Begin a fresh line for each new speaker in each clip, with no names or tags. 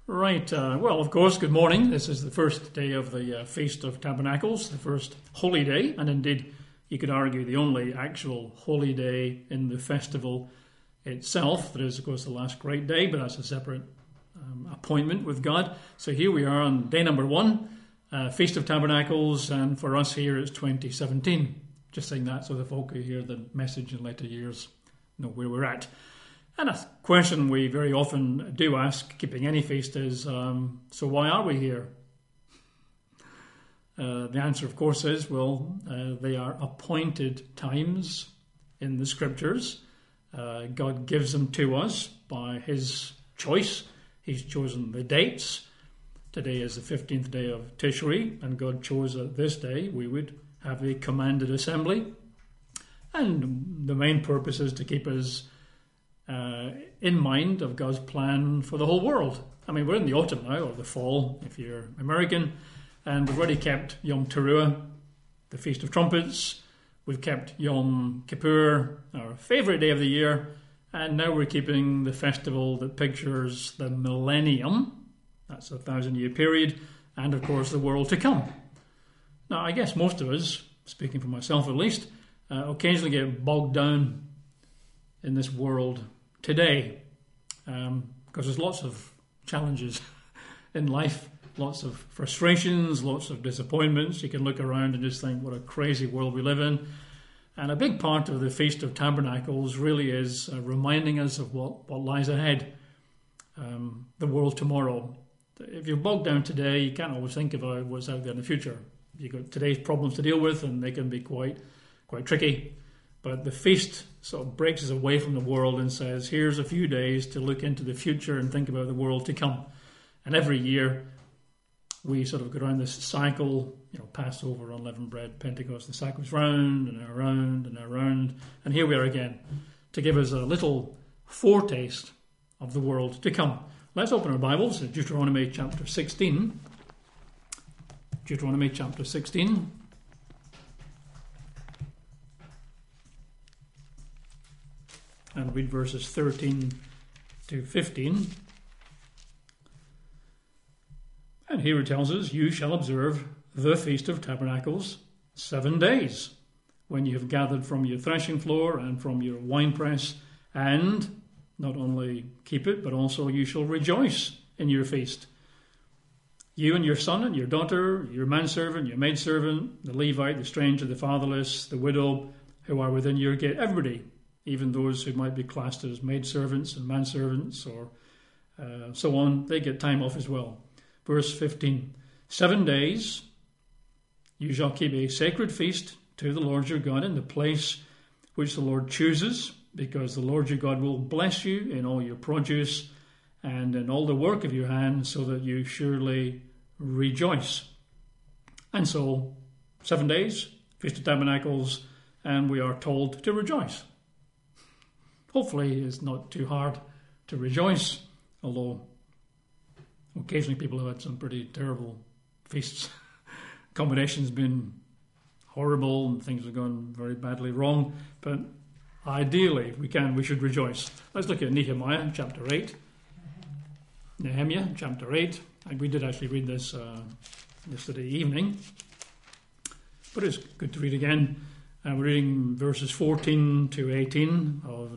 Right, well, of course, good morning. This is the first day of the Feast of Tabernacles, the first holy day, and indeed, you could argue the only actual holy day in the festival itself. There is, of course, the last great day, but that's a separate appointment with God. So here we are on day number one, Feast of Tabernacles, and for us here it's 2017. Just saying that so the folk who hear the message in later years know where we're at. And a question we very often do ask, keeping any feast, is, so why are we here? The answer, of course, is, they are appointed times in the Scriptures. God gives them to us by His choice. He's chosen the dates. Today is the 15th day of Tishri, and God chose that this day we would have a commanded assembly. And the main purpose is to keep us in mind of God's plan for the whole world. I mean, we're in the autumn now, or the fall, if you're American, and we've already kept Yom Teruah, the Feast of Trumpets. We've kept Yom Kippur, our favourite day of the year, and now we're keeping the festival that pictures the millennium. That's a 1,000-year period, and of course the world to come. Now, I guess most of us, speaking for myself at least, occasionally get bogged down in this world today, because there's lots of challenges in life, lots of frustrations, lots of disappointments. You can look around and just think, what a crazy world we live in. And a big part of the Feast of Tabernacles really is reminding us of what lies ahead, the world tomorrow. If you're bogged down today, you can't always think about what's out there in the future. You've got today's problems to deal with, and they can be quite tricky. But the feast sort of breaks us away from the world and says, here's a few days to look into the future and think about the world to come. And every year we sort of go around this cycle, Passover, unleavened bread, Pentecost, the cycle's round and around and around. And here we are again to give us a little foretaste of the world to come. Let's open our Bibles at Deuteronomy chapter 16. Deuteronomy chapter 16. And read verses 13 to 15. And here it tells us, you shall observe the Feast of Tabernacles 7 days, when you have gathered from your threshing floor and from your winepress, and not only keep it, but also you shall rejoice in your feast. You and your son and your daughter, your manservant, your maidservant, the Levite, the stranger, the fatherless, the widow, who are within your gate, everybody, even those who might be classed as maidservants and manservants or so on, they get time off as well. Verse 15, 7 days you shall keep a sacred feast to the Lord your God in the place which the Lord chooses, because the Lord your God will bless you in all your produce and in all the work of your hands, so that you surely rejoice. And so, 7 days, Feast of Tabernacles, and we are told to rejoice. Hopefully it's not too hard to rejoice, although occasionally people have had some pretty terrible feasts. Accommodation's been horrible and things have gone very badly wrong, but ideally, if we can, we should rejoice. Let's look at Nehemiah chapter 8. Nehemiah chapter 8. And we did actually read this yesterday evening, but it's good to read again. We're reading verses 14 to 18 of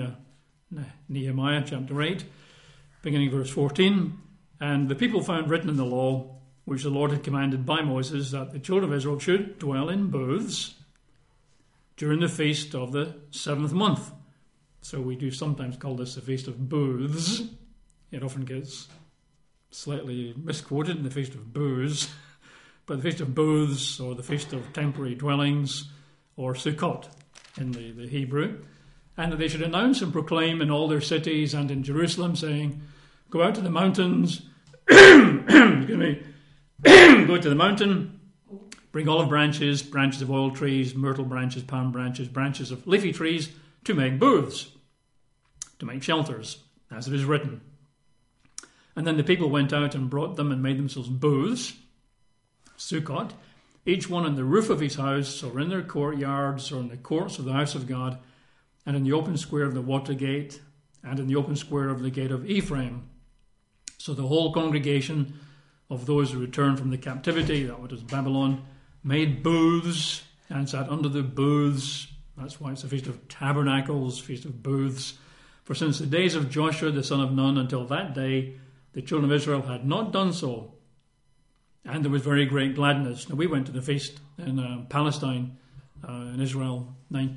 Nehemiah chapter 8, beginning verse 14. And the people found written in the law, which the Lord had commanded by Moses, that the children of Israel should dwell in booths during the feast of the 7th month. So we do sometimes call this the Feast of Booths. It often gets slightly misquoted in the Feast of Booths. But the Feast of Booths, or the Feast of Temporary Dwellings, or Sukkot in the Hebrew, and that they should announce and proclaim in all their cities and in Jerusalem, saying, go out to the mountains, excuse me, go to the mountain, bring olive branches, branches of oil trees, myrtle branches, palm branches, branches of leafy trees, to make booths, to make shelters, as it is written. And then the people went out and brought them and made themselves booths, Sukkot, each one on the roof of his house, or in their courtyards, or in the courts of the house of God, and in the open square of the water gate, and in the open square of the gate of Ephraim. So the whole congregation of those who returned from the captivity, that was Babylon, made booths and sat under the booths. That's why it's a Feast of Tabernacles, Feast of Booths. For since the days of Joshua the son of Nun until that day, the children of Israel had not done so. And there was very great gladness. Now we went to the feast in Palestine, in Israel,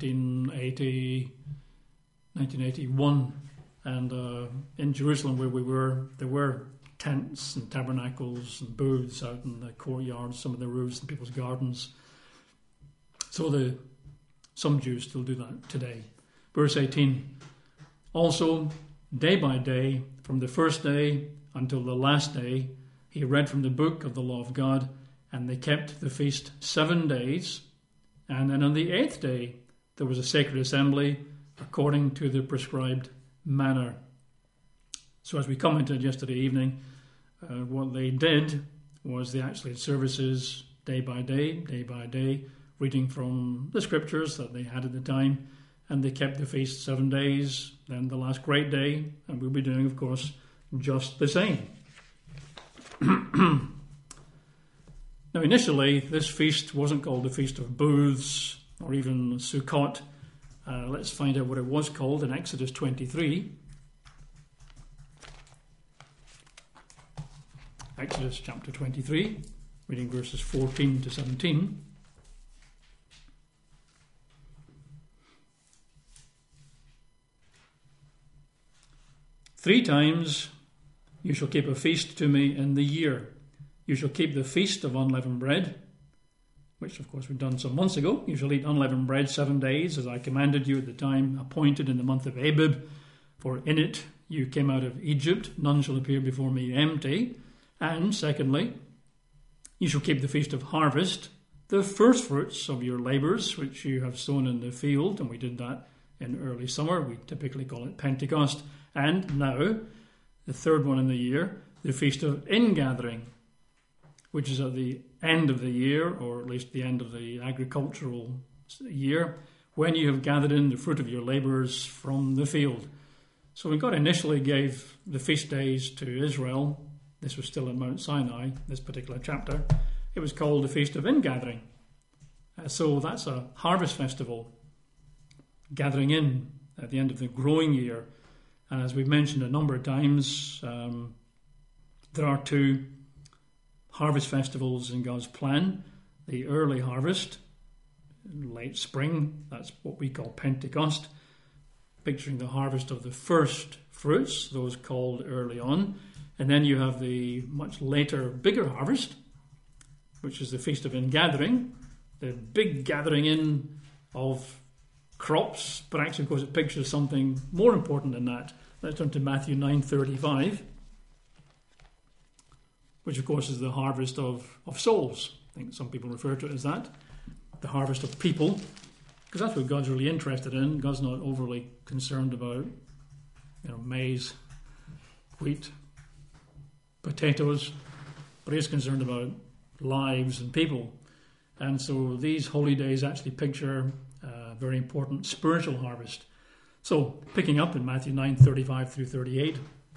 1981. And in Jerusalem where we were, there were tents and tabernacles and booths out in the courtyards, some of the roofs and people's gardens. So some Jews still do that today. Verse 18. Also, day by day, from the first day until the last day, he read from the book of the law of God, and they kept the feast 7 days. And then on the 8th day, there was a sacred assembly according to the prescribed manner. So as we commented yesterday evening, what they did was they actually had services day by day, reading from the scriptures that they had at the time, and they kept the feast 7 days, then the last great day, and we'll be doing, of course, just the same. Now, initially, this feast wasn't called the Feast of Booths or even Sukkot. Let's find out what it was called in Exodus 23. Exodus chapter 23, reading verses 14 to 17. "3 times you shall keep a feast to me in the year. You shall keep the feast of unleavened bread," which of course we've done some months ago. "You shall eat unleavened bread 7 days, as I commanded you at the time appointed in the month of Abib. For in it you came out of Egypt. None shall appear before me empty. And secondly, you shall keep the feast of harvest, the first fruits of your labours, which you have sown in the field." And we did that in early summer. We typically call it Pentecost. "And now, the third one in the year, the feast of ingathering, which is at the end of the year, or at least the end of the agricultural year, when you have gathered in the fruit of your labours from the field." So when God initially gave the feast days to Israel, this was still at Mount Sinai, this particular chapter, it was called the Feast of Ingathering. So that's a harvest festival, gathering in at the end of the growing year. And as we've mentioned a number of times, there are 2 harvest festivals in God's plan. The early harvest, late spring, that's what we call Pentecost, picturing the harvest of the first fruits, those called early on. And then you have the much later, bigger harvest, which is the Feast of Ingathering, the big gathering in of crops, but actually, of course, it pictures something more important than that. Let's turn to Matthew 9:35, which, of course, is the harvest of souls. I think some people refer to it as that, the harvest of people, because that's what God's really interested in. God's not overly concerned about, maize, wheat, potatoes, but He's concerned about lives and people. And so these holy days actually picture a very important spiritual harvest. So picking up in Matthew 9:35 through 38,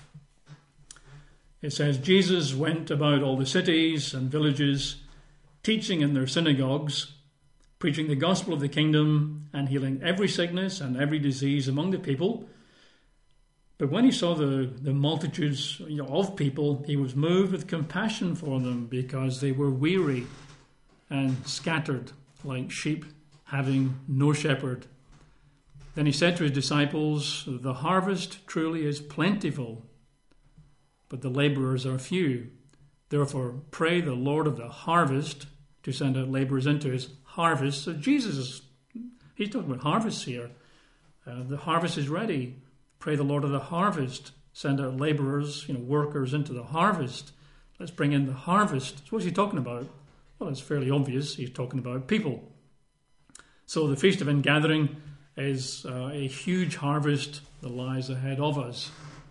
it says, "Jesus went about all the cities and villages, teaching in their synagogues, preaching the gospel of the kingdom, and healing every sickness and every disease among the people. But when he saw the multitudes of people, he was moved with compassion for them, because they were weary and scattered like sheep having no shepherd. Then he said to his disciples, 'The harvest truly is plentiful, but the labourers are few. Therefore pray the Lord of the harvest to send out labourers into his harvest.'" So he's talking about harvests here. The harvest is ready. Pray the Lord of the harvest, send out labourers, workers into the harvest. Let's bring in the harvest. So what's he talking about? Well, it's fairly obvious. He's talking about people. So the Feast of Ingathering is a huge harvest that lies ahead of us.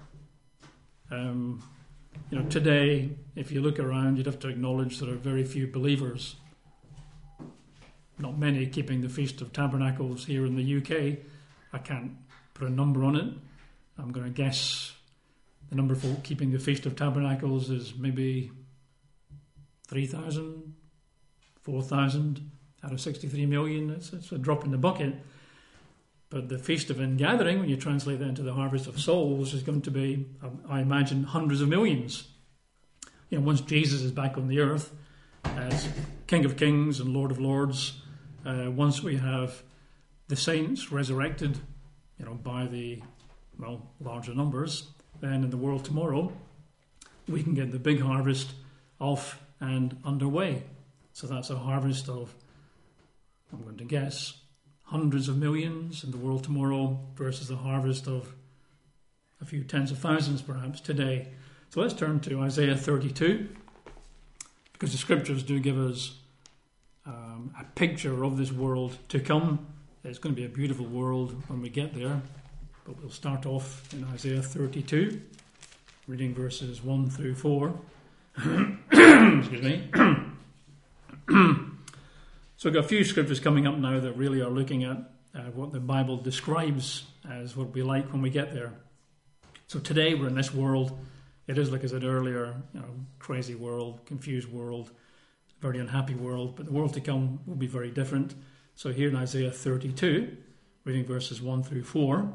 Today, if you look around, you'd have to acknowledge there are very few believers. Not many keeping the Feast of Tabernacles here in the UK. I can't put a number on it. I'm going to guess the number of folk keeping the Feast of Tabernacles is maybe 3,000, 4,000 out of 63 million. It's a drop in the bucket. But the Feast of Ingathering, when you translate that into the harvest of souls, is going to be, I imagine, hundreds of millions. Once Jesus is back on the earth as King of Kings and Lord of Lords, once we have the saints resurrected, by the, larger numbers, then in the world tomorrow, we can get the big harvest off and underway. So that's a harvest of, I'm going to guess, hundreds of millions in the world tomorrow versus a harvest of a few tens of thousands perhaps today. So let's turn to Isaiah 32, because the scriptures do give us a picture of this world to come. It's going to be a beautiful world when we get there, but we'll start off in Isaiah 32, reading verses 1 through 4. Excuse me. So we've got a few scriptures coming up now that really are looking at what the Bible describes as what we like when we get there. So today we're in this world. It is, like I said earlier, crazy world, confused world, very unhappy world, but the world to come will be very different. So here in Isaiah 32, reading verses 1 through 4,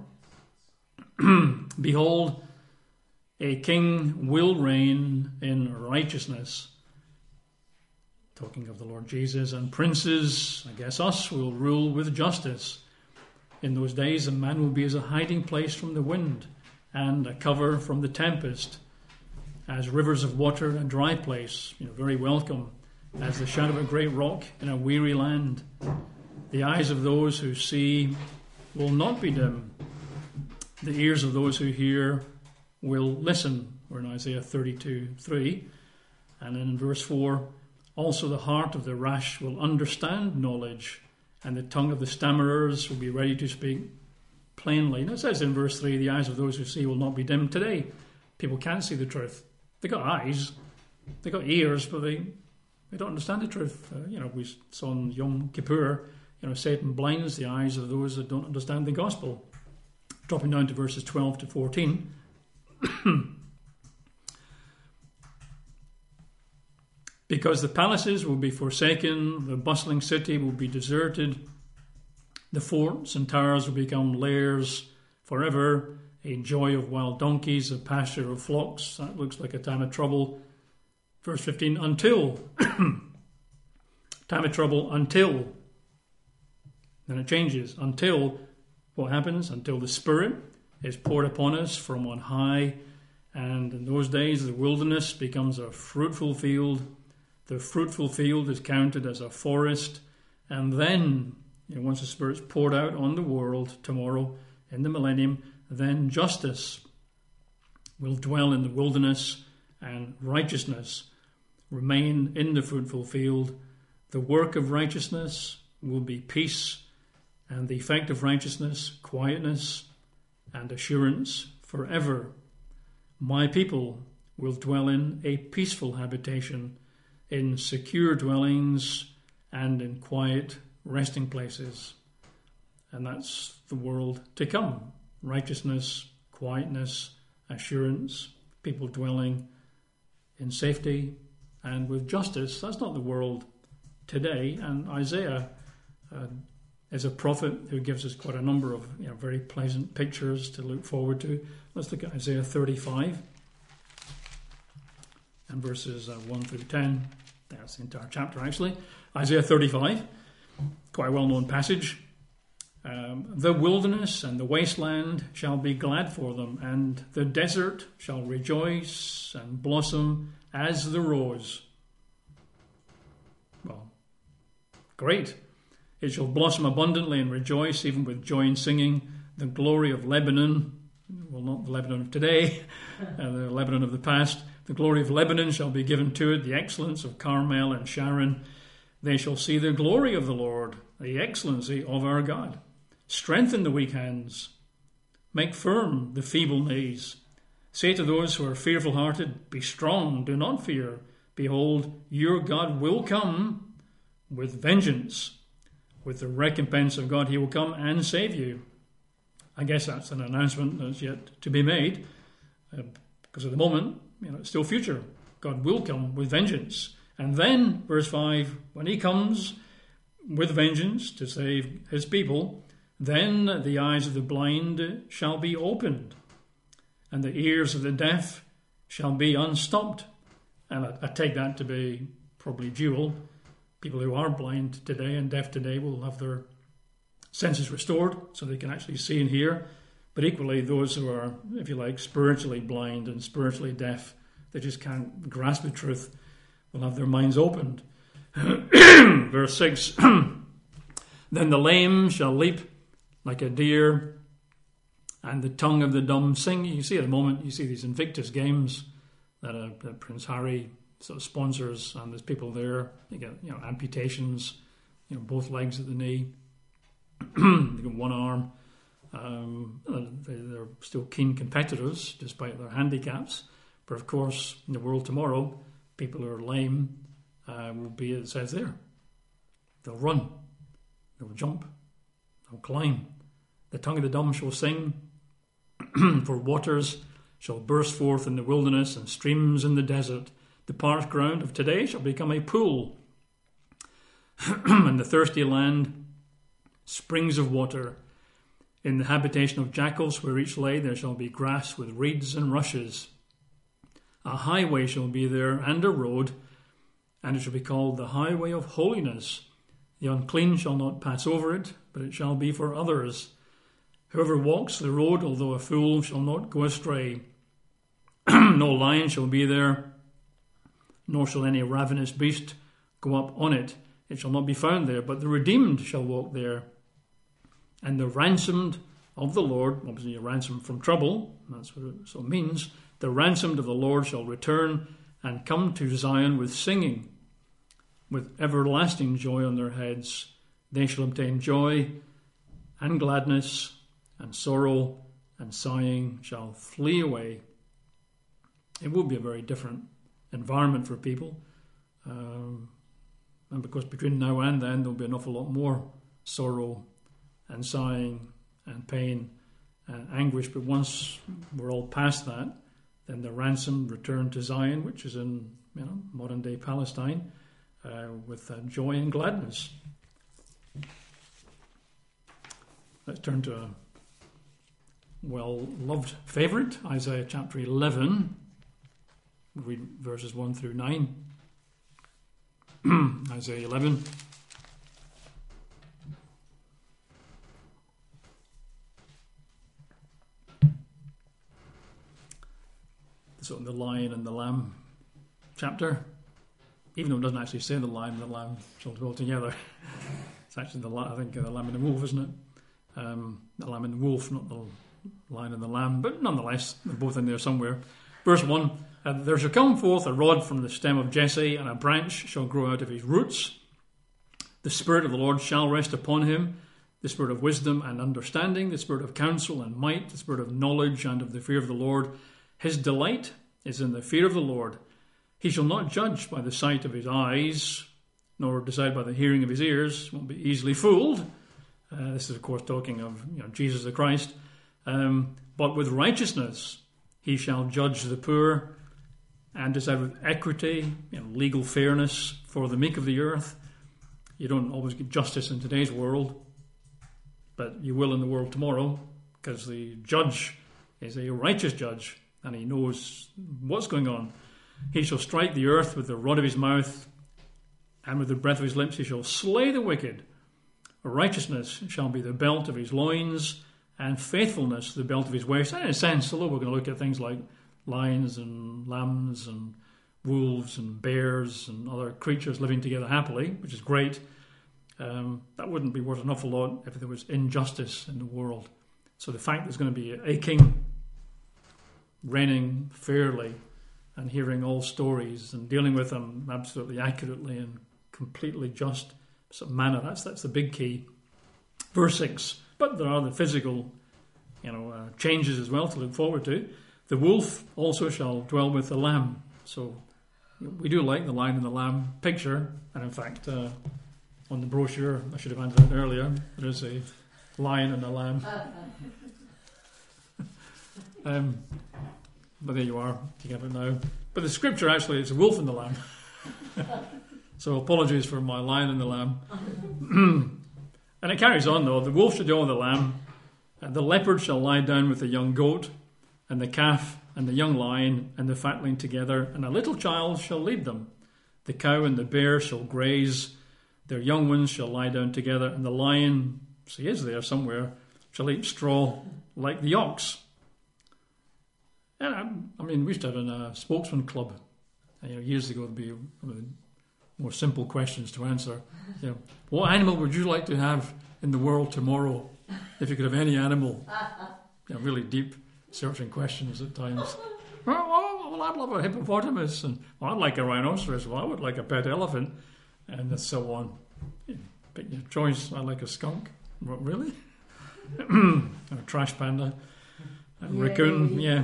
Behold, a king will reign in righteousness. Talking of the Lord Jesus, and princes, I guess us, will rule with justice. In those days, a man will be as a hiding place from the wind, and a cover from the tempest, as rivers of water in a dry place, very welcome, as the shadow of a great rock in a weary land. The eyes of those who see will not be dim. The ears of those who hear will listen. We're in Isaiah 32:3. And then in verse 4, also the heart of the rash will understand knowledge, and the tongue of the stammerers will be ready to speak plainly. And it says in verse 3, the eyes of those who see will not be dim. Today, people can't see the truth. They got eyes, they got ears, but they don't understand the truth. We saw on Yom Kippur, Satan blinds the eyes of those that don't understand the gospel. Dropping down to verses 12 to 14. Because the palaces will be forsaken, the bustling city will be deserted, the forts and towers will become lairs forever, a joy of wild donkeys, a pasture of flocks. That looks like a time of trouble. Verse 15, until. Time of trouble until. Then it changes. Until, what happens? Until the Spirit is poured upon us from on high. And in those days, the wilderness becomes a fruitful field. The fruitful field is counted as a forest. And then, once the Spirit's poured out on the world tomorrow in the millennium, then justice will dwell in the wilderness and righteousness remain in the fruitful field. The work of righteousness will be peace, and the effect of righteousness, quietness and assurance forever. My people will dwell in a peaceful habitation, in secure dwellings and in quiet resting places. And that's the world to come. Righteousness, quietness, assurance, people dwelling in safety and with justice. That's not the world today. And Isaiah is a prophet who gives us quite a number of very pleasant pictures to look forward to. Let's look at Isaiah 35 and verses 1 through 10. That's the entire chapter, actually. Isaiah 35, quite a well-known passage. The wilderness and the wasteland shall be glad for them, and the desert shall rejoice and blossom as the rose. Well, great. It shall blossom abundantly and rejoice, even with joy and singing. The glory of Lebanon, well, not the Lebanon of today, the Lebanon of the past. The glory of Lebanon shall be given to it, the excellence of Carmel and Sharon. They shall see the glory of the Lord, the excellency of our God. Strengthen the weak hands. Make firm the feeble knees. Say to those who are fearful-hearted, be strong, do not fear. Behold, your God will come with vengeance. With the recompense of God, he will come and save you. I guess that's an announcement that's yet to be made. Because at the moment, it's still future. God will come with vengeance. And then, verse 5, when he comes with vengeance to save his people, then the eyes of the blind shall be opened, and the ears of the deaf shall be unstopped. And I take that to be probably dual. People who are blind today and deaf today will have their senses restored so they can actually see and hear. But equally, those who are, if you like, spiritually blind and spiritually deaf, they just can't grasp the truth, will have their minds opened. Verse 6, then the lame shall leap like a deer, and the tongue of the dumb sing. You see at the moment, you see these Invictus Games that Prince Harry sort of sponsors, and there's people there. They get amputations, both legs at the knee, they get one arm. They're still keen competitors despite their handicaps. But of course, in the world tomorrow, people who are lame will be, it says there, they'll run, they'll jump, they'll climb. The tongue of the dumb shall sing, for waters shall burst forth in the wilderness and streams in the desert. The parched ground of today shall become a pool, and the thirsty land springs of water. In the habitation of jackals where each lay there shall be grass with reeds and rushes. A highway shall be there and a road, and it shall be called the highway of holiness. The unclean shall not pass over it, but it shall be for others. Whoever walks the road, although a fool, shall not go astray. No lion shall be there, nor shall any ravenous beast go up on it. It shall not be found there, but the redeemed shall walk there. And the ransomed of the Lord, obviously a ransom from trouble, that's what it so means, the ransomed of the Lord shall return and come to Zion with singing, with everlasting joy on their heads. They shall obtain joy and gladness, and sorrow and sighing shall flee away. It will be a very different environment for people. And because between now and then there'll be an awful lot more sorrow and sighing and pain and anguish. But once we're all past that, then the ransomed return to Zion, which is in modern day Palestine, with joy and gladness. Let's turn to a well-loved favourite, Isaiah chapter 11. We'll read verses 1 through 9. Isaiah 11. So the lion and the lamb chapter, even though it doesn't actually say the lion and the lamb shall dwell together. It's actually the lamb and the wolf, isn't it? The lamb and the wolf, not the lion and the lamb, but nonetheless, they're both in there somewhere. Verse 1, there shall come forth a rod from the stem of Jesse, and a branch shall grow out of his roots. The Spirit of the Lord shall rest upon him, the Spirit of wisdom and understanding, the Spirit of counsel and might, the Spirit of knowledge and of the fear of the Lord. His delight is in the fear of the Lord. He shall not judge by the sight of his eyes, nor decide by the hearing of his ears. Won't be easily fooled. This is, of course, talking of Jesus the Christ. But with righteousness he shall judge the poor, and decide with equity, legal fairness for the meek of the earth. You don't always get justice in today's world, but you will in the world tomorrow, because the judge is a righteous judge, and he knows what's going on. He shall strike the earth with the rod of his mouth, and with the breath of his lips he shall slay the wicked. Righteousness shall be the belt of his loins, and faithfulness the belt of his waist. And in a sense, although we're going to look at things like lions and lambs and wolves and bears and other creatures living together happily, which is great, that wouldn't be worth an awful lot if there was injustice in the world. So the fact there's going to be a king reigning fairly and hearing all stories and dealing with them absolutely accurately and completely just manner, that's the big key. Verse 6, but there are the physical changes as well to look forward to. The wolf also shall dwell with the lamb. So we do like the lion and the lamb picture, and in fact on the brochure, I should have answered it earlier, there is a lion and a lamb. But there you are, you have it now. But the scripture actually is a wolf and the lamb. So apologies for my lion and the lamb. And it carries on though. The wolf shall go with the lamb, and the leopard shall lie down with the young goat, and the calf and the young lion and the fatling together, and a little child shall lead them. The cow and the bear shall graze, their young ones shall lie down together, and the lion, so he is there somewhere, shall eat straw like the ox. And I mean, we used to have a spokesman club. Years ago, there'd be more simple questions to answer. What animal would you like to have in the world tomorrow if you could have any animal? Really deep, searching questions at times. Well, I'd love a hippopotamus, and I'd like a rhinoceros. Well, I would like a pet elephant, and so on. Pick your choice. I like a skunk. What, really? A trash panda, a raccoon. Yeah.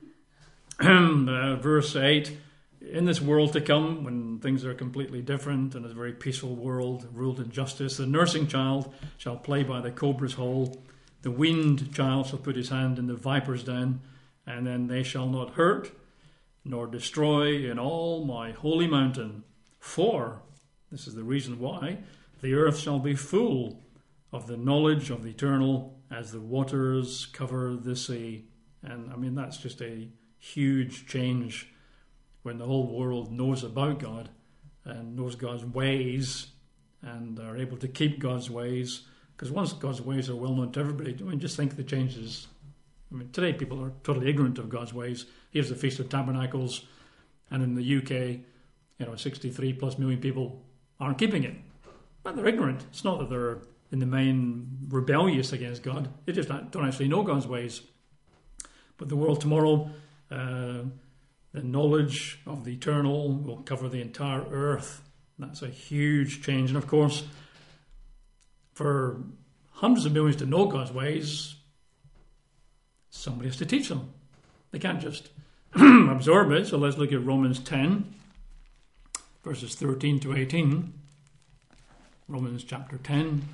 Verse 8. In this world to come, when things are completely different and a very peaceful world ruled in justice, the nursing child shall play by the cobra's hole, the weaned child shall put his hand in the viper's den, and then they shall not hurt nor destroy in all my holy mountain. For, this is the reason why, the earth shall be full of the knowledge of the eternal as the waters cover the sea. And I mean, that's just a huge change when the whole world knows about God and knows God's ways and are able to keep God's ways. Because once God's ways are well known to everybody, I mean, just think the changes. I mean, today people are totally ignorant of God's ways. Here's the Feast of Tabernacles, and in the UK, 63 plus million people aren't keeping it. But they're ignorant. It's not that they're in the main rebellious against God. They just don't actually know God's ways. But the world tomorrow, the knowledge of the eternal will cover the entire earth. That's a huge change. And of course, for hundreds of millions to know God's ways, somebody has to teach them. They can't just absorb it. So let's look at Romans 10, verses 13 to 18. Romans chapter 10.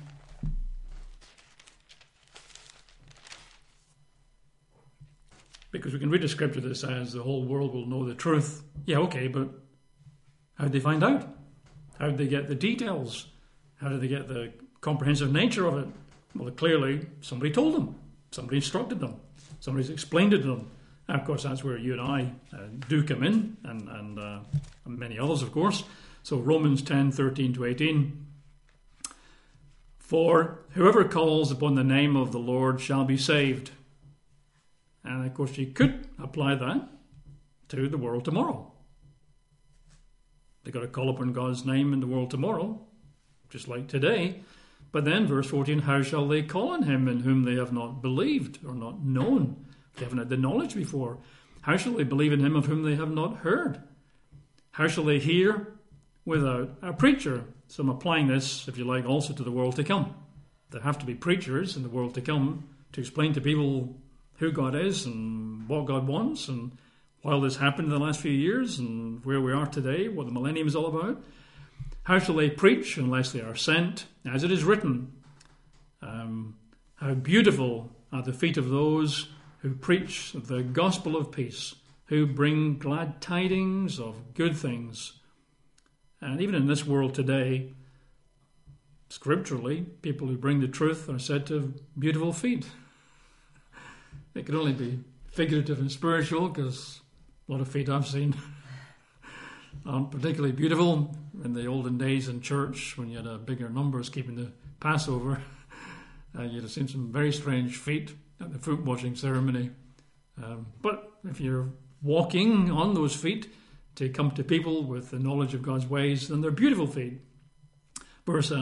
Because we can read a scripture that says the whole world will know the truth. Yeah, okay, but how did they find out? How did they get the details? How did they get the comprehensive nature of it? Well, clearly somebody told them. Somebody instructed them. Somebody's explained it to them. And of course, that's where you and I do come in, and many others, of course. So Romans 10, 13 to 18. For whoever calls upon the name of the Lord shall be saved. And of course, you could apply that to the world tomorrow. They've got to call upon God's name in the world tomorrow, just like today. But then, verse 14, how shall they call on him in whom they have not believed or not known? They haven't had the knowledge before. How shall they believe in him of whom they have not heard? How shall they hear without a preacher? So I'm applying this, if you like, also to the world to come. There have to be preachers in the world to come to explain to people who God is and what God wants, and why all this happened in the last few years and where we are today, what the millennium is all about. How shall they preach unless they are sent? As it is written, how beautiful are the feet of those who preach the gospel of peace, who bring glad tidings of good things. And even in this world today, scripturally, people who bring the truth are said to have beautiful feet. It can only be figurative and spiritual, because a lot of feet I've seen aren't particularly beautiful. In the olden days in church, when you had bigger numbers keeping the Passover, you'd have seen some very strange feet at the foot washing ceremony. But if you're walking on those feet to come to people with the knowledge of God's ways, then they're beautiful feet. Verse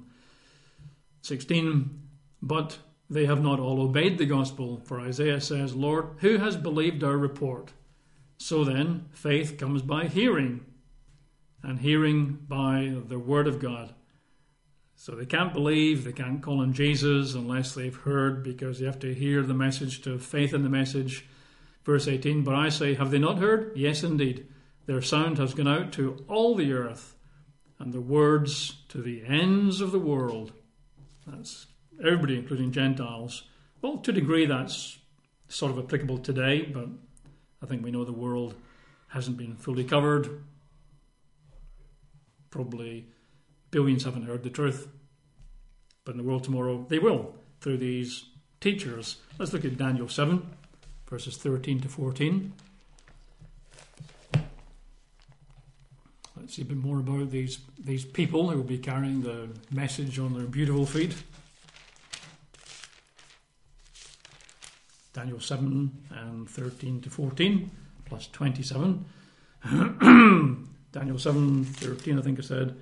16, but they have not all obeyed the gospel. For Isaiah says, Lord, who has believed our report? So then, faith comes by hearing, and hearing by the word of God. So they can't believe, they can't call on Jesus unless they've heard, because they have to hear the message to have faith in the message. Verse 18, but I say, have they not heard? Yes, indeed. Their sound has gone out to all the earth, and their words to the ends of the world. That's everybody, including Gentiles. Well, to a degree that's sort of applicable today, but I think we know the world hasn't been fully covered. Probably billions haven't heard the truth. But in the world tomorrow, they will, through these teachers. Let's look at Daniel 7, verses 13 to 14. Let's see a bit more about these people who will be carrying the message on their beautiful feet. Daniel 7 and 13 to 14, plus 27. Daniel 7, 13, I think I said.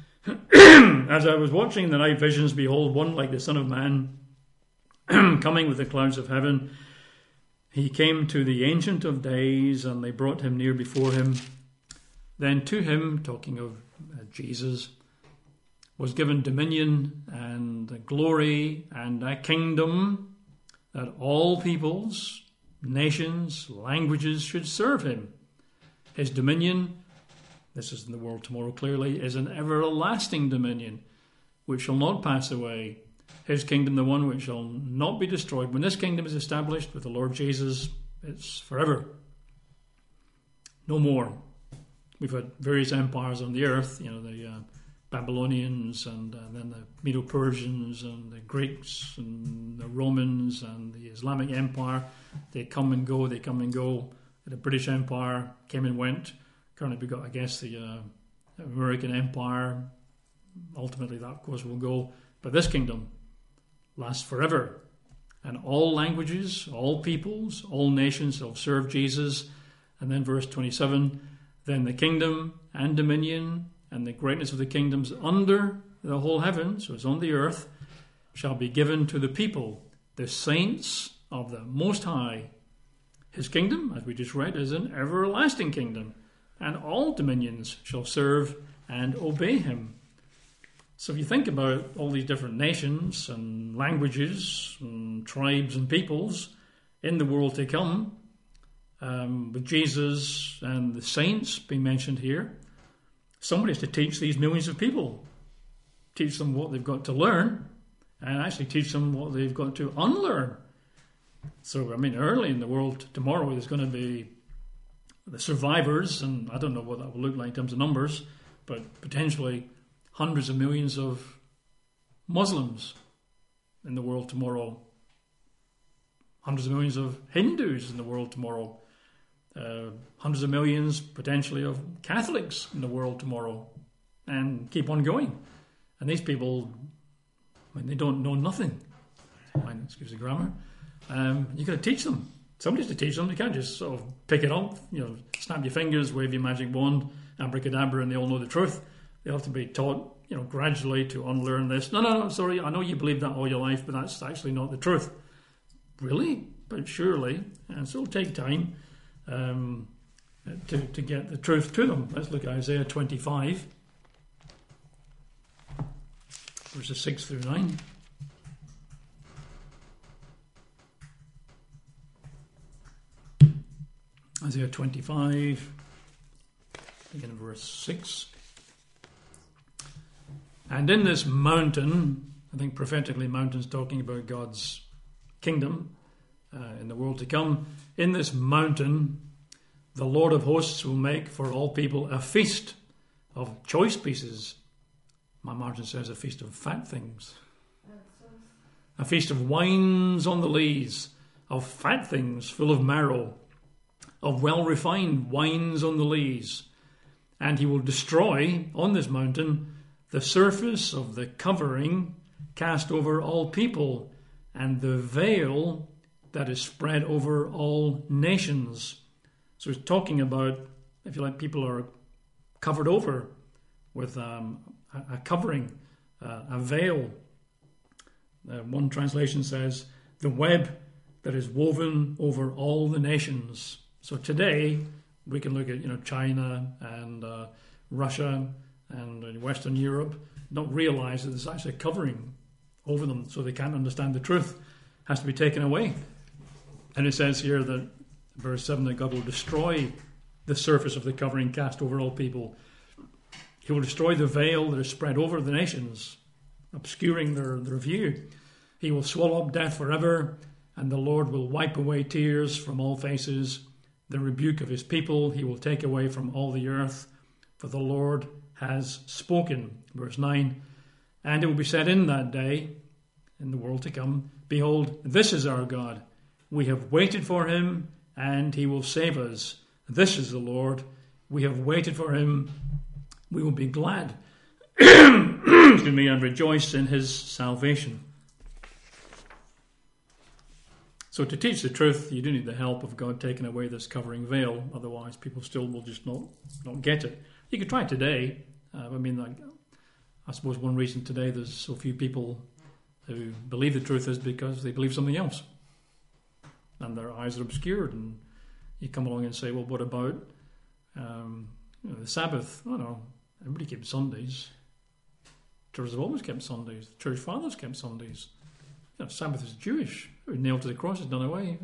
As I was watching the night visions, behold, one like the Son of Man, coming with the clouds of heaven. He came to the Ancient of Days, and they brought him near before him. Then to him, talking of Jesus, was given dominion and glory and a kingdom, that all peoples, nations, languages should serve him. His dominion, this is in the world tomorrow clearly, is an everlasting dominion which shall not pass away. His kingdom, the one which shall not be destroyed. When this kingdom is established with the Lord Jesus, it's forever. No more. We've had various empires on the earth, the Babylonians and then the Medo-Persians and the Greeks and the Romans and the Islamic Empire. They come and go. The British Empire came and went. Currently we've got, I guess, the American Empire. Ultimately that, of course, will go. But this kingdom lasts forever. And all languages, all peoples, all nations shall serve Jesus. And then verse 27, then the kingdom and dominion and the greatness of the kingdoms under the whole heaven, so it's on the earth, shall be given to the people, the saints of the Most High. His kingdom, as we just read, is an everlasting kingdom, and all dominions shall serve and obey him. So if you think about all these different nations and languages and tribes and peoples in the world to come, with Jesus and the saints being mentioned here, somebody has to teach these millions of people, teach them what they've got to learn, and actually teach them what they've got to unlearn. So, early in the world tomorrow, there's going to be the survivors, and I don't know what that will look like in terms of numbers, but potentially hundreds of millions of Muslims in the world tomorrow, hundreds of millions of Hindus in the world tomorrow, hundreds of millions potentially of Catholics in the world tomorrow, and keep on going. And these people, they don't know nothing. Excuse the grammar. You've got to teach them. Somebody's to teach them. You can't just sort of pick it up, snap your fingers, wave your magic wand, abracadabra, and they all know the truth. They have to be taught, gradually to unlearn this. No, sorry, I know you believe that all your life, but that's actually not the truth. Really? But surely. And so it'll take time to get the truth to them. Let's look at Isaiah 25, verses 6 through 9. Isaiah 25, begin in verse 6. And in this mountain, I think prophetically mountain's talking about God's kingdom in the world to come. In this mountain, the Lord of hosts will make for all people a feast of choice pieces. My margin says a feast of fat things. A feast of wines on the lees, of fat things full of marrow, of well-refined wines on the lees. And he will destroy on this mountain the surface of the covering cast over all people, and the veil that is spread over all nations. So he's talking about, if you like, people are covered over with a covering, a veil. One translation says, the web that is woven over all the nations. So today, we can look at, China and Russia and Western Europe, not realise that there's actually a covering over them, so they can't understand the truth. Has to be taken away. And it says here that, verse 7, that God will destroy the surface of the covering cast over all people. He will destroy the veil that is spread over the nations, obscuring their view. He will swallow up death forever, and the Lord will wipe away tears from all faces. the rebuke of his people he will take away from all the earth, for the Lord has spoken. Verse 9, and it will be said in that day, in the world to come, behold, this is our God. We have waited for him, and he will save us. This is the Lord. We have waited for him. We will be glad excuse me, and rejoice in his salvation. So to teach the truth, you do need the help of God taking away this covering veil. Otherwise, people still will just not get it. You could try it today. I suppose one reason today there's so few people who believe the truth is because they believe something else. And their eyes are obscured. And you come along and say, well, what about the Sabbath? Oh, no, everybody keeps Sundays. Churches have always kept Sundays. The church fathers kept Sundays. Sabbath is Jewish. It was nailed to the cross, it's done away.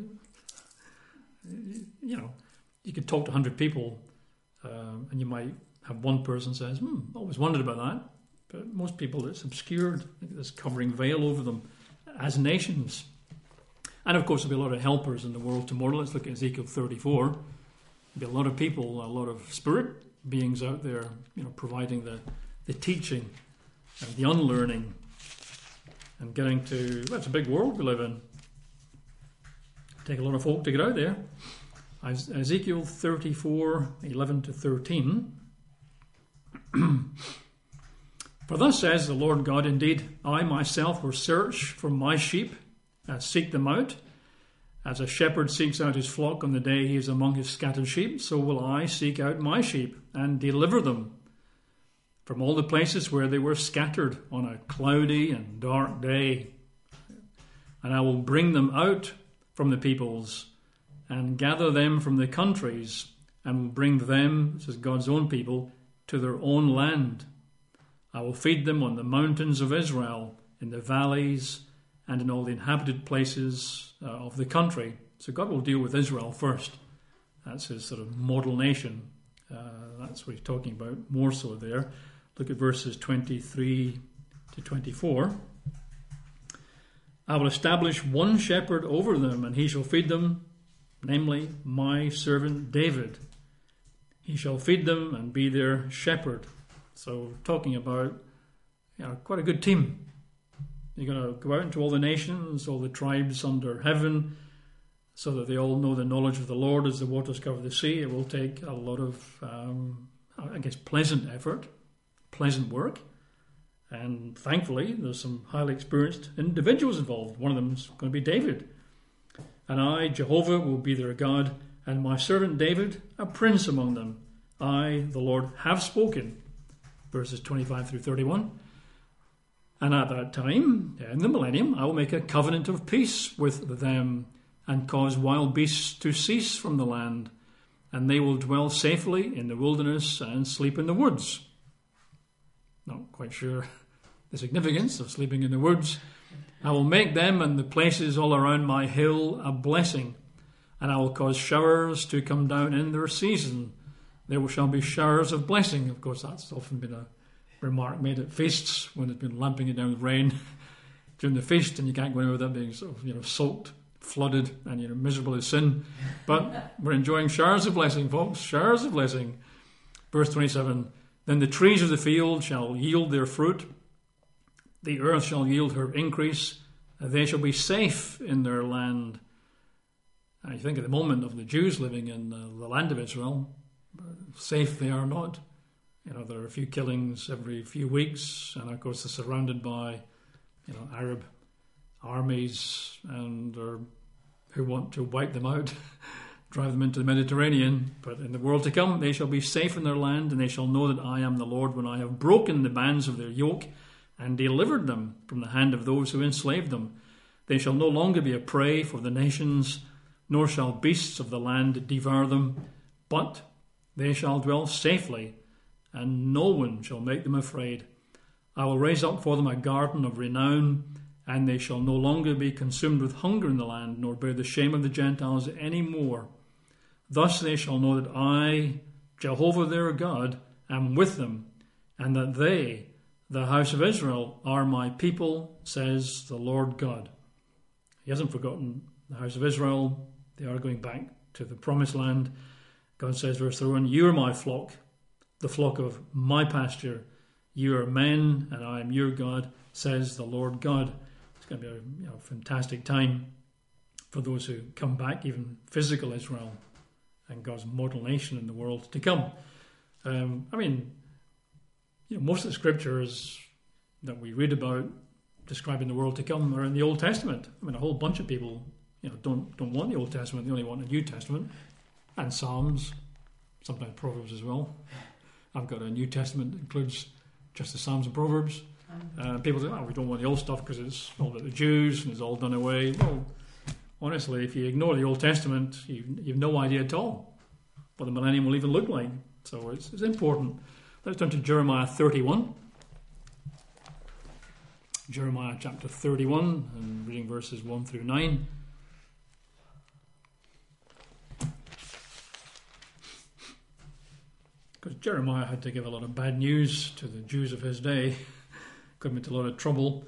You could talk to 100 people and you might have one person says, always wondered about that. But most people, it's obscured. This covering veil over them as nations. And of course, there'll be a lot of helpers in the world tomorrow. Let's look at Ezekiel 34. There'll be a lot of people, a lot of spirit beings out there, providing the teaching and the unlearning and getting to, it's a big world we live in. Take a lot of folk to get out there. Ezekiel 34, 11 to 13. For thus says the Lord God, indeed, I myself will search for my sheep, seek them out. As a shepherd seeks out his flock on the day he is among his scattered sheep, so will I seek out my sheep and deliver them from all the places where they were scattered on a cloudy and dark day. And I will bring them out from the peoples and gather them from the countries and will bring them, this is God's own people, to their own land. I will feed them on the mountains of Israel, in the valleys and in all the inhabited places of the country. So God will deal with Israel first. That's his sort of model nation. That's what he's talking about more so there. Look at verses 23 to 24. I will establish one shepherd over them, and he shall feed them, namely my servant David. He shall feed them and be their shepherd. So talking about quite a good team. You're going to go out into all the nations, all the tribes under heaven, so that they all know the knowledge of the Lord as the waters cover the sea. It will take a lot of, pleasant effort, pleasant work. And thankfully, there's some highly experienced individuals involved. One of them is going to be David. And I, Jehovah, will be their God, and my servant David, a prince among them. I, the Lord, have spoken. Verses 25 through 31. And at that time, in the millennium, I will make a covenant of peace with them and cause wild beasts to cease from the land, and they will dwell safely in the wilderness and sleep in the woods. Not quite sure the significance of sleeping in the woods. I will make them and the places all around my hill a blessing, and I will cause showers to come down in their season. There shall be showers of blessing. Of course, that's often been a remark made at feasts when it's been lamping it down with rain during the feast, and you can't go in without being sort of, soaked, flooded, and miserable as sin. But we're enjoying showers of blessing, folks. Showers of blessing. Verse 27. Then the trees of the field shall yield their fruit. The earth shall yield her increase. They shall be safe in their land. And you think at the moment of the Jews living in the land of Israel, safe they are not. There are a few killings every few weeks, and of course they're surrounded by, Arab armies and who want to wipe them out, drive them into the Mediterranean. But in the world to come, they shall be safe in their land, and they shall know that I am the Lord when I have broken the bands of their yoke and delivered them from the hand of those who enslaved them. They shall no longer be a prey for the nations, nor shall beasts of the land devour them, but they shall dwell safely, and no one shall make them afraid. I will raise up for them a garden of renown, and they shall no longer be consumed with hunger in the land, nor bear the shame of the Gentiles any more. Thus they shall know that I, Jehovah their God, am with them, and that they, the house of Israel, are my people, says the Lord God. He hasn't forgotten the house of Israel. They are going back to the promised land. God says, verse 31, you are my flock, the flock of my pasture. You are men, and I am your God, says the Lord God. It's going to be a fantastic time for those who come back, even physical Israel, and God's model nation in the world to come. Most of the scriptures that we read about describing the world to come are in the Old Testament. A whole bunch of people, don't want the Old Testament; they only want the New Testament and Psalms, sometimes Proverbs as well. I've got a New Testament that includes just the Psalms and Proverbs. People say, we don't want the old stuff because it's all about the Jews and it's all done away. Well, honestly, if you ignore the Old Testament, you've no idea at all what the millennium will even look like. So it's important. Let's turn to Jeremiah 31. Jeremiah chapter 31, and reading verses 1 through 9. Because Jeremiah had to give a lot of bad news to the Jews of his day. Got him into a lot of trouble.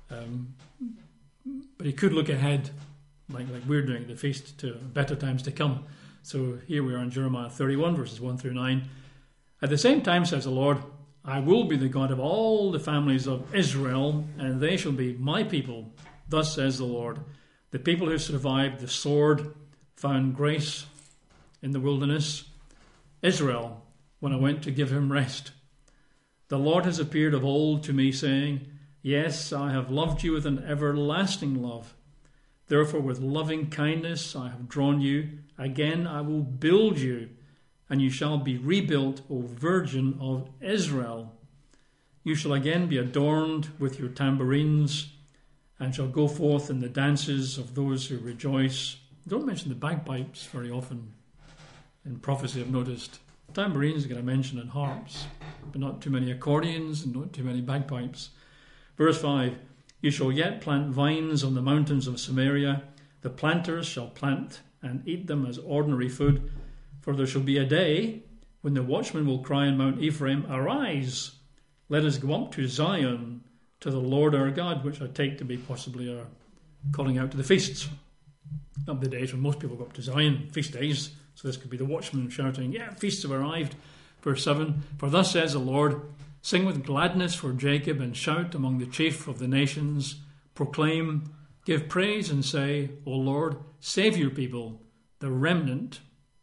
But he could look ahead, like we're doing at the feast, to better times to come. So here we are in Jeremiah 31, verses 1 through 9. At the same time, says the Lord, I will be the God of all the families of Israel, and they shall be my people. Thus says the Lord, the people who survived the sword found grace in the wilderness. Israel, when I went to give him rest. The Lord has appeared of old to me, saying, yes, I have loved you with an everlasting love. Therefore, with loving kindness I have drawn you. Again I will build you, and you shall be rebuilt, O Virgin of Israel. You shall again be adorned with your tambourines, and shall go forth in the dances of those who rejoice. Don't mention the bagpipes very often in prophecy, I've noticed. Tambourines are going to mention, and harps, but not too many accordions and not too many bagpipes. Verse 5, you shall yet plant vines on the mountains of Samaria. The planters shall plant and eat them as ordinary food. For there shall be a day when the watchman will cry in Mount Ephraim, arise, let us go up to Zion, to the Lord our God, which I take to be possibly calling out to the feasts. That'll be the days when most people go up to Zion, feast days. So this could be the watchman shouting, yeah, feasts have arrived. Verse 7, for thus says the Lord, sing with gladness for Jacob and shout among the chief of the nations. Proclaim, give praise and say, O Lord, save your people, the remnant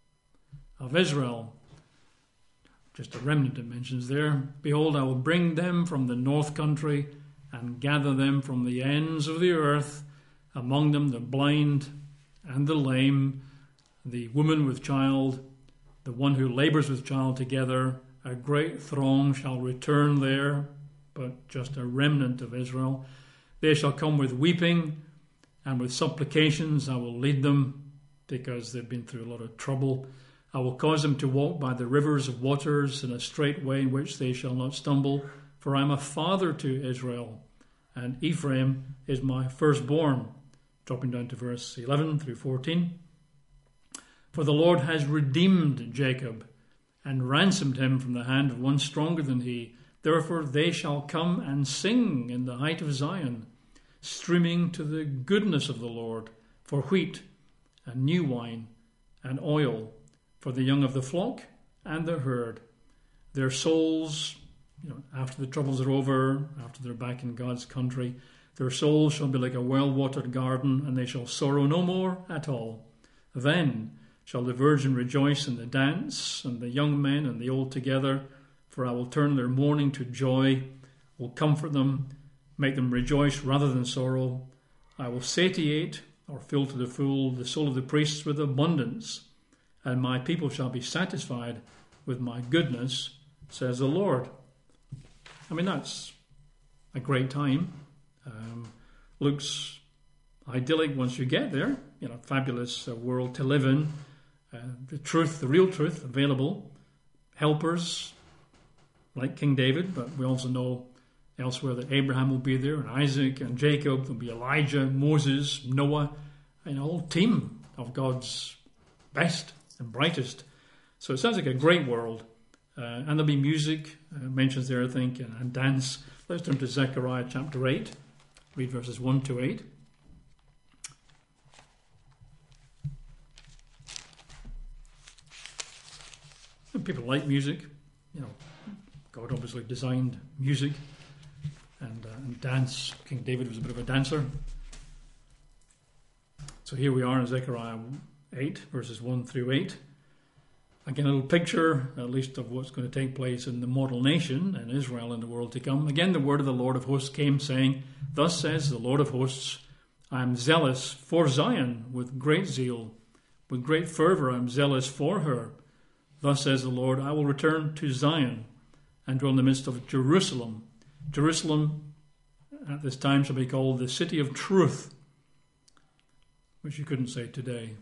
of Israel. Just a remnant it mentions there. Behold, I will bring them from the north country and gather them from the ends of the earth, among them the blind and the lame, the woman with child, the one who labours with child together. A great throng shall return there, but just a remnant of Israel. They shall come with weeping, and with supplications I will lead them, because they've been through a lot of trouble. I will cause them to walk by the rivers of waters in a straight way in which they shall not stumble. For I am a father to Israel, and Ephraim is my firstborn. Dropping down to verse 11 through 14. For the Lord has redeemed Jacob and ransomed him from the hand of one stronger than he. Therefore they shall come and sing in the height of Zion, streaming to the goodness of the Lord, for wheat and new wine and oil, for the young of the flock and the herd. Their souls, after the troubles are over, after they're back in God's country, their souls shall be like a well-watered garden, and they shall sorrow no more at all. Then shall the virgin rejoice in the dance, and the young men and the old together, for I will turn their mourning to joy, will comfort them, make them rejoice rather than sorrow. I will satiate, or fill to the full, the soul of the priests with abundance, and my people shall be satisfied with my goodness, says the Lord. That's a great time. Looks idyllic once you get there. Fabulous world to live in. The real truth available. Helpers like King David, but we also know elsewhere that Abraham will be there, and Isaac and Jacob. There'll be Elijah, Moses, Noah, a whole team of God's best and brightest. So it sounds like a great world. And there'll be music, mentions there, I think, and dance. Let's turn to Zechariah chapter 8. Read verses 1 to 8. people like music. God obviously designed music and dance. King David was a bit of a dancer. So here we are in Zechariah 8, verses 1 through 8. Again, a little picture, at least, of what's going to take place in the model nation and Israel in the world to come. Again, the word of the Lord of hosts came, saying, Thus says the Lord of hosts, I am zealous for Zion with great zeal. With great fervour I am zealous for her. Thus says the Lord, I will return to Zion and dwell in the midst of Jerusalem. Jerusalem at this time shall be called the city of truth, which you couldn't say today.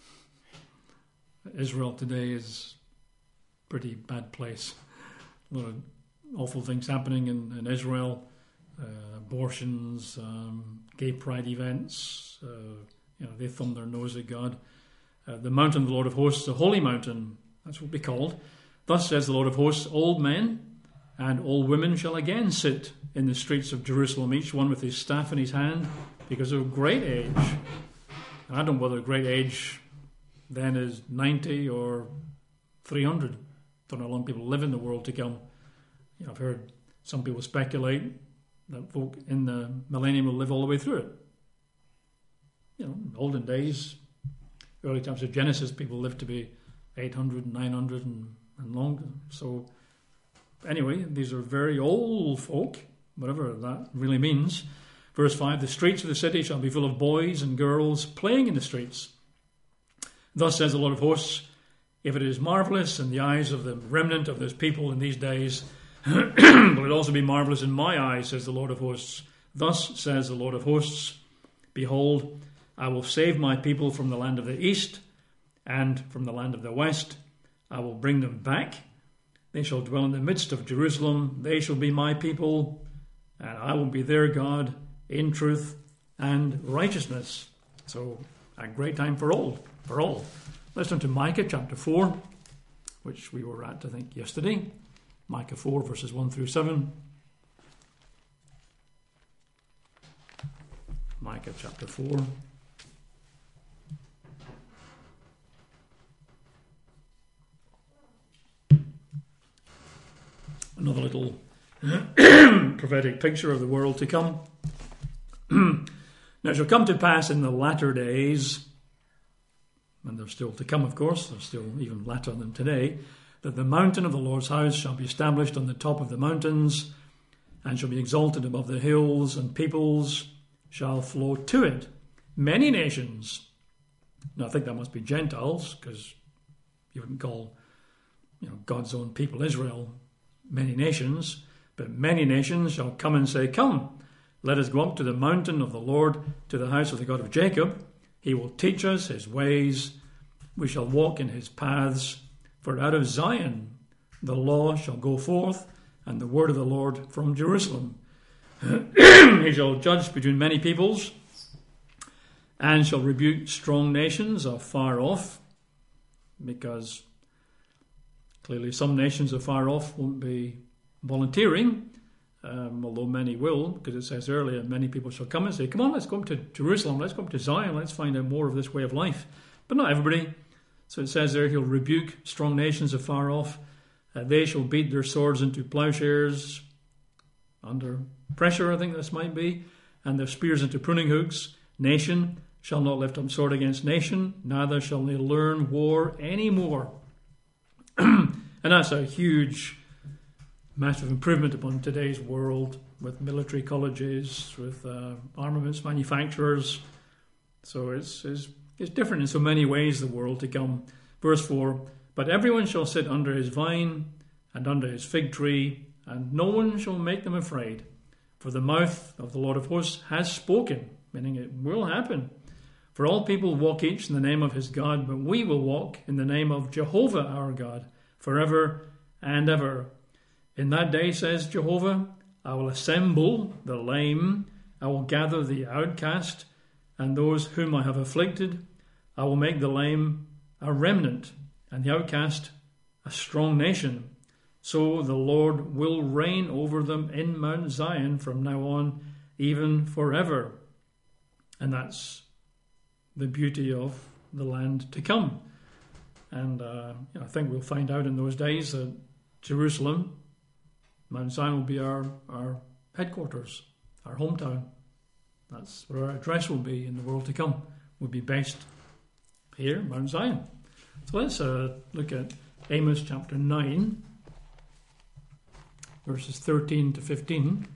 Israel today is a pretty bad place. A lot of awful things happening in Israel. Abortions, gay pride events. They thumb their nose at God. The mountain of the Lord of hosts, the holy mountain, that's what we called. Thus says the Lord of hosts, old men and old women shall again sit in the streets of Jerusalem, each one with his staff in his hand, because of great age. I don't know whether great age then is 90 or 300. Don't know how long people live in the world to come. I've heard some people speculate that folk in the millennium will live all the way through it. Olden days, early times of Genesis, people lived to be 800, 900 and longer. So anyway, these are very old folk, whatever that really means. Verse 5, the streets of the city shall be full of boys and girls playing in the streets. Thus says the Lord of hosts, if it is marvellous in the eyes of the remnant of this people in these days, will it also be marvellous in my eyes, says the Lord of hosts. Thus says the Lord of hosts, behold, I will save my people from the land of the east and from the land of the west. I will bring them back. They shall dwell in the midst of Jerusalem. They shall be my people, and I will be their God in truth and righteousness. So a great time for all. Let's turn to Micah chapter 4, which we were at, I think, yesterday. Micah 4, verses 1 through 7. Micah chapter 4. Another little prophetic picture of the world to come. Now it shall come to pass in the latter days, and they're still to come, of course, they're still even latter than today, that the mountain of the Lord's house shall be established on the top of the mountains, and shall be exalted above the hills, and peoples shall flow to it. Many nations. Now I think that must be Gentiles, because you wouldn't call God's own people, Israel, many nations. But many nations shall come and say, Come, let us go up to the mountain of the Lord, to the house of the God of Jacob. He will teach us his ways. We shall walk in his paths. For out of Zion the law shall go forth, and the word of the Lord from Jerusalem. He shall judge between many peoples, and shall rebuke strong nations afar off, because clearly some nations afar off won't be volunteering, although many will, because it says earlier, many people shall come and say, come on, let's go up to Jerusalem, let's go up to Zion, let's find out more of this way of life. But not everybody. So it says there, he'll rebuke strong nations afar off. They shall beat their swords into plowshares, under pressure, I think this might be, and their spears into pruning hooks. Nation shall not lift up sword against nation, neither shall they learn war any more. And that's a huge, massive improvement upon today's world, with military colleges, with armaments manufacturers. So it's different in so many ways, the world to come. Verse 4, but everyone shall sit under his vine and under his fig tree, and no one shall make them afraid. For the mouth of the Lord of hosts has spoken, meaning it will happen. For all people walk each in the name of his God, but we will walk in the name of Jehovah our God, forever and ever. In that day, says Jehovah, I will assemble the lame, I will gather the outcast, and those whom I have afflicted. I will make the lame a remnant, and the outcast a strong nation. So the Lord will reign over them in Mount Zion from now on, even forever. And that's the beauty of the land to come. And I think we'll find out in those days that Jerusalem, Mount Zion, will be our headquarters, our hometown. That's where our address will be in the world to come. We'll be based here, Mount Zion. So let's look at Amos chapter 9, verses 13 to 15.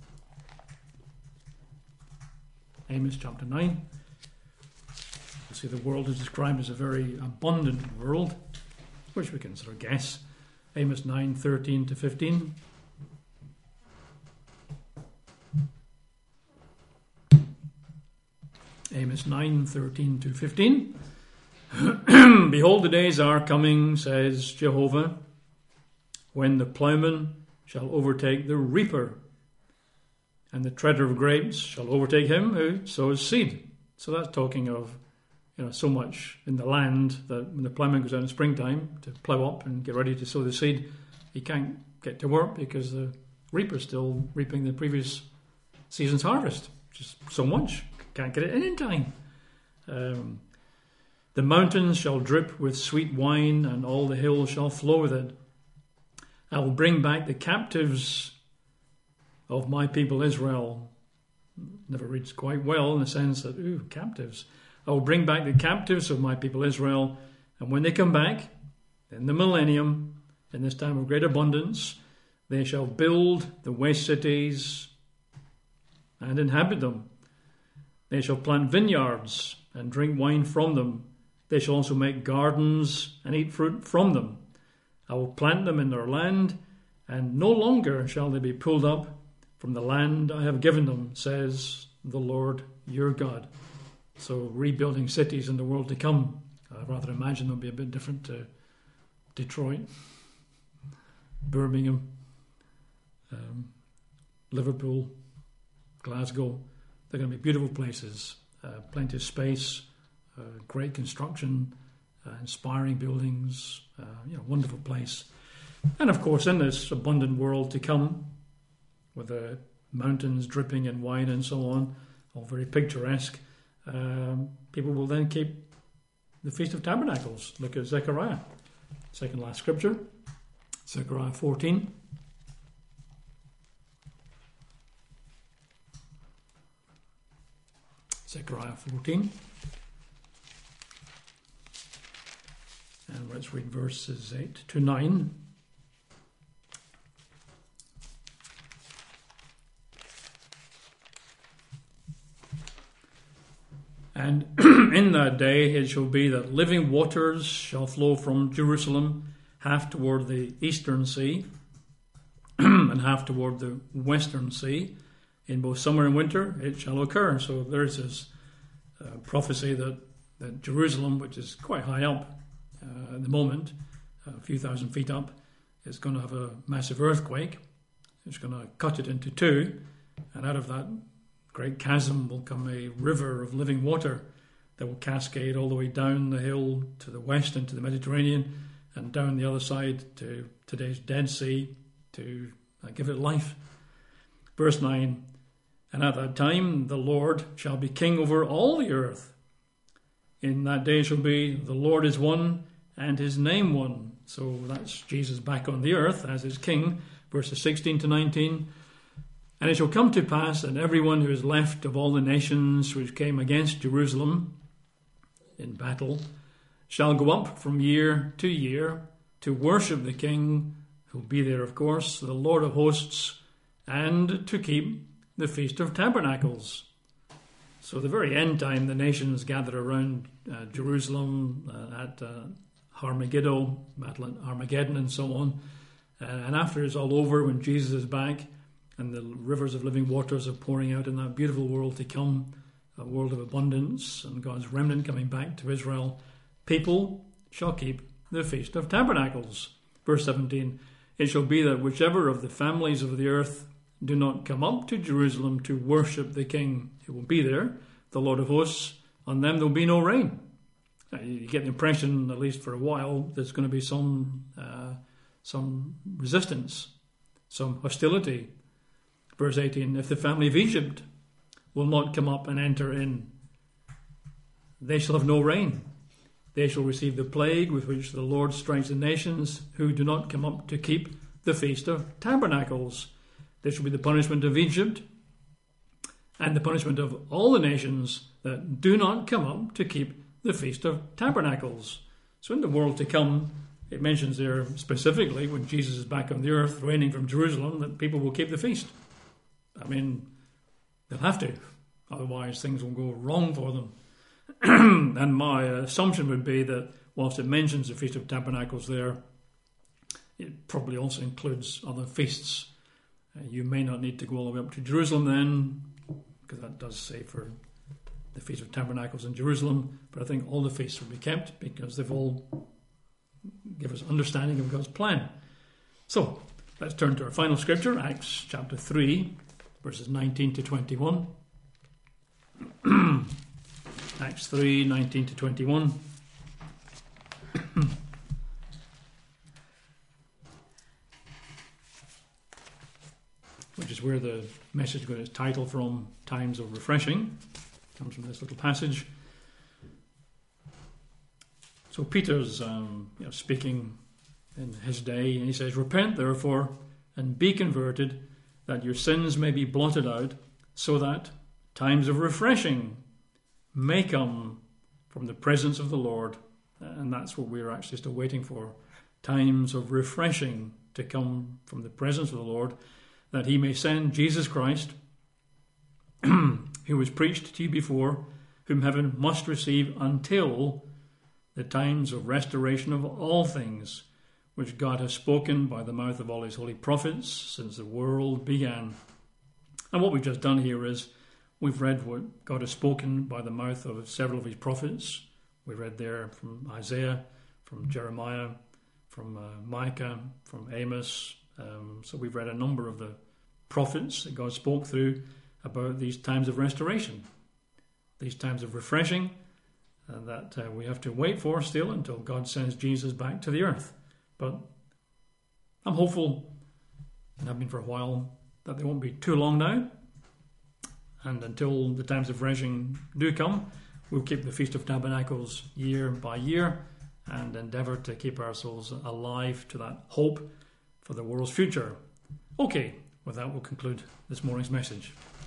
Amos chapter 9. You see, the world is described as a very abundant world, which we can sort of guess. Amos 9, 13 to 15. Amos 9, 13 to 15. Behold, the days are coming, says Jehovah, when the plowman shall overtake the reaper, and the treader of grapes shall overtake him who sows seed. So that's talking of, so much in the land that when the plowman goes out in springtime to plough up and get ready to sow the seed, he can't get to work because the reaper's still reaping the previous season's harvest. Just so much. Can't get it in time. The mountains shall drip with sweet wine, and all the hills shall flow with it. I will bring back the captives of my people Israel. Never reads quite well in the sense that, captives. I will bring back the captives of my people Israel, and when they come back, in the millennium, in this time of great abundance, they shall build the waste cities and inhabit them. They shall plant vineyards and drink wine from them. They shall also make gardens and eat fruit from them. I will plant them in their land, and no longer shall they be pulled up from the land I have given them, says the Lord your God. So rebuilding cities in the world to come, I rather imagine they'll be a bit different to Detroit, Birmingham, Liverpool, Glasgow. They're going to be beautiful places, plenty of space, great construction, inspiring buildings, wonderful place. And of course, in this abundant world to come, with the mountains dripping in wine and so on, all very picturesque, people will then keep the Feast of Tabernacles. Look at Zechariah, second last scripture, Zechariah 14. Zechariah 14. And let's read verses 8 to 9. And in that day it shall be that living waters shall flow from Jerusalem, half toward the eastern sea, and half toward the western sea. In both summer and winter it shall occur. So there's this prophecy that Jerusalem, which is quite high up at the moment, a few thousand feet up, is going to have a massive earthquake. It's going to cut it into two, and out of that great chasm will come a river of living water that will cascade all the way down the hill to the west into the Mediterranean, and down the other side to today's Dead Sea to give it life. Verse 9, and at that time the Lord shall be king over all the earth. In that day shall be the Lord is one and his name one. So that's Jesus back on the earth as his king. Verses 16 to 19. And it shall come to pass that everyone who is left of all the nations which came against Jerusalem in battle shall go up from year to year to worship the King, who will be there, of course, the Lord of hosts, and to keep the Feast of Tabernacles. So the very end time, the nations gather around Jerusalem at Armageddon, battle at Armageddon and so on. And after it's all over, when Jesus is back and the rivers of living waters are pouring out in that beautiful world to come, a world of abundance and God's remnant coming back to Israel, people shall keep the Feast of Tabernacles. Verse 17, it shall be that whichever of the families of the earth do not come up to Jerusalem to worship the King who will be there, the Lord of hosts, on them there will be no rain. You get the impression, at least for a while, there's going to be some resistance, some hostility. Verse 18, if the family of Egypt will not come up and enter in, they shall have no rain. They shall receive the plague with which the Lord strikes the nations who do not come up to keep the Feast of Tabernacles. This shall be the punishment of Egypt and the punishment of all the nations that do not come up to keep the Feast of Tabernacles. So in the world to come, it mentions there specifically when Jesus is back on the earth reigning from Jerusalem that people will keep the feast. I mean, they'll have to, otherwise things will go wrong for them. And my assumption would be that whilst it mentions the Feast of Tabernacles there, it probably also includes other feasts. You may not need to go all the way up to Jerusalem then, because that does say for the Feast of Tabernacles in Jerusalem, but I think all the feasts will be kept because they've all give us understanding of God's plan. So, let's turn to our final scripture, Acts chapter 3, verses 19 to 21. Acts 3, 19 to 21. Which is where the message got its title from, Times of Refreshing. Comes from this little passage. So Peter's speaking in his day, and he says, "Repent therefore, and be converted, that your sins may be blotted out, so that times of refreshing may come from the presence of the Lord." And that's what we're actually still waiting for. Times of refreshing to come from the presence of the Lord, that he may send Jesus Christ, who was preached to you before, whom heaven must receive until the times of restoration of all things, which God has spoken by the mouth of all his holy prophets since the world began. And what we've just done here is we've read what God has spoken by the mouth of several of his prophets. We read there from Isaiah, from Jeremiah, from Micah, from Amos. So we've read a number of the prophets that God spoke through about these times of restoration, these times of refreshing, that we have to wait for still until God sends Jesus back to the earth. But I'm hopeful, and have been for a while, that they won't be too long now. And until the times of refreshing do come, we'll keep the Feast of Tabernacles year by year and endeavour to keep our souls alive to that hope for the world's future. Okay, with that we'll conclude this morning's message.